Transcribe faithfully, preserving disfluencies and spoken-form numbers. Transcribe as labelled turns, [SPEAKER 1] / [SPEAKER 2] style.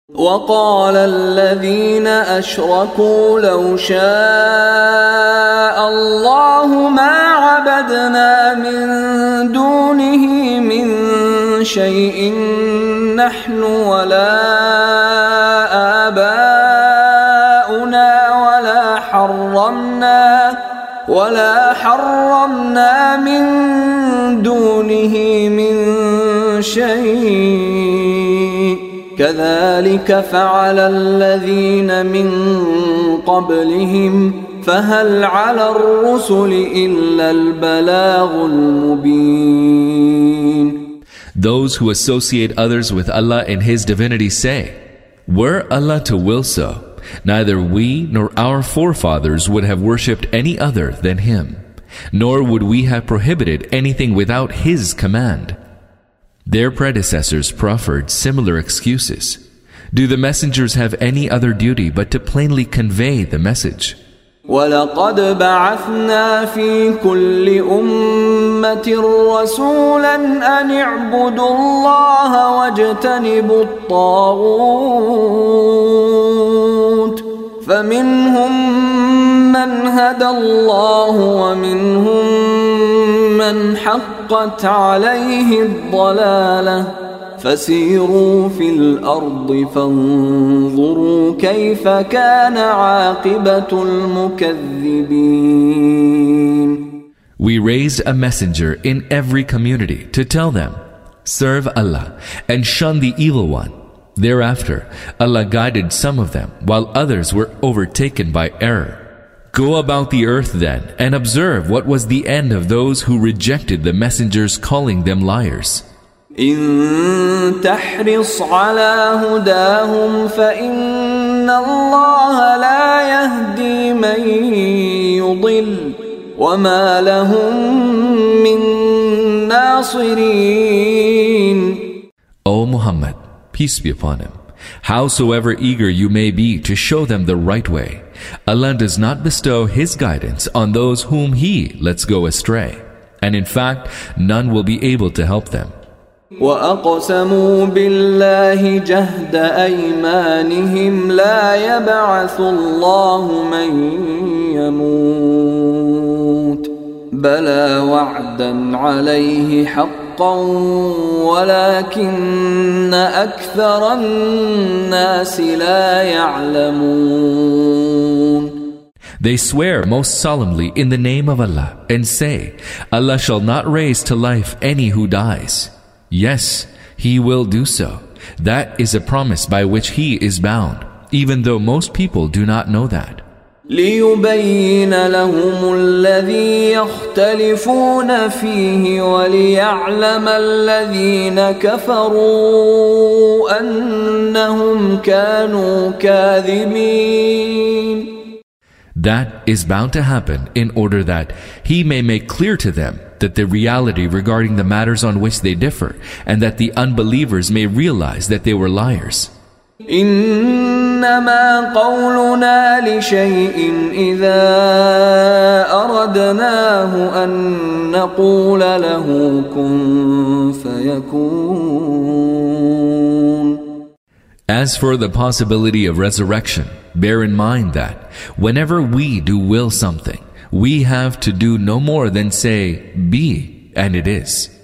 [SPEAKER 1] وقال الذين أشركوا لو شاء الله ما عبدنا من دونه من شيء نحن ولا آباؤنا ولا حرمنا ولا حرمنا من دونه من شيء كذلك فعل الذين من قبلهم فهل على الرسل إلا البلاغ المبين.
[SPEAKER 2] Those who associate others with Allah in His divinity say, were Allah to will so, neither we nor our forefathers would have worshipped any other than Him, nor would we have prohibited anything without His command. Their predecessors proffered similar excuses. Do the messengers have any other duty but to plainly convey the message?
[SPEAKER 1] وَلَقَدْ بَعَثْنَا فِي كُلِّ أُمَّةٍ رَسُولًا أَنِ اعْبُدُوا اللَّهَ وَاجْتَنِبُوا الطَّاغُوتَ فَمِنْهُمْ مَنْ هَدَى اللَّهُ وَمِنْهُمْ مَنْ حَقَّتْ عَلَيْهِ الضَّلَالَةُ فسيروا في الأرض فانظروا كيف كان عاقبة المكذبين.
[SPEAKER 2] We raised a messenger in every community to tell them, serve Allah and shun the evil one. Thereafter, Allah guided some of them while others were overtaken by error. Go about the earth then and observe what was the end of those who rejected the messengers, calling them liars.
[SPEAKER 1] إن تحرص على هداهم فإن الله لا يهدي من يضل وما لهم من ناصرين.
[SPEAKER 2] O Muhammad, peace be upon him, howsoever eager you may be to show them the right way, Allah does not bestow His guidance on those whom He lets go astray, and in fact none will be able to help them.
[SPEAKER 1] وَأَقْسَمُوا بِاللَّهِ جَهْدَ أَيْمَانِهِمْ لَا يَبْعَثُ اللَّهُ مَن يَمُوتُ بَلَى وَعْدًا عَلَيْهِ حَقًّا وَلَكِنَّ أَكْثَرَ النَّاسِ لَا يَعْلَمُونَ.
[SPEAKER 2] They swear most solemnly in the name of Allah and say, Allah shall not raise to life any who dies. Yes, He will do so. That is a promise by which He is bound, even though most people do not know that.
[SPEAKER 1] لِيُبَيِّنَ لَهُمُ الَّذِي يَخْتَلِفُونَ فِيهِ وَلِيَعْلَمَ الَّذِينَ كَفَرُوا أَنَّهُمْ كَانُوا كَاذِبِينَ.
[SPEAKER 2] That is bound to happen in order that He may make clear to them that the reality regarding the matters on which they differ, and that the unbelievers may realize that they were liars.
[SPEAKER 1] إِنَّمَا قَوْلُنَا لِشَيْءٍ إِذَا أَرَدْنَاهُ أَن نَّقُولَ لَهُ كُن فَيَكُونُ.
[SPEAKER 2] As for the possibility of resurrection, bear in mind that whenever we do will something, we have to do no more than say, be, and it is.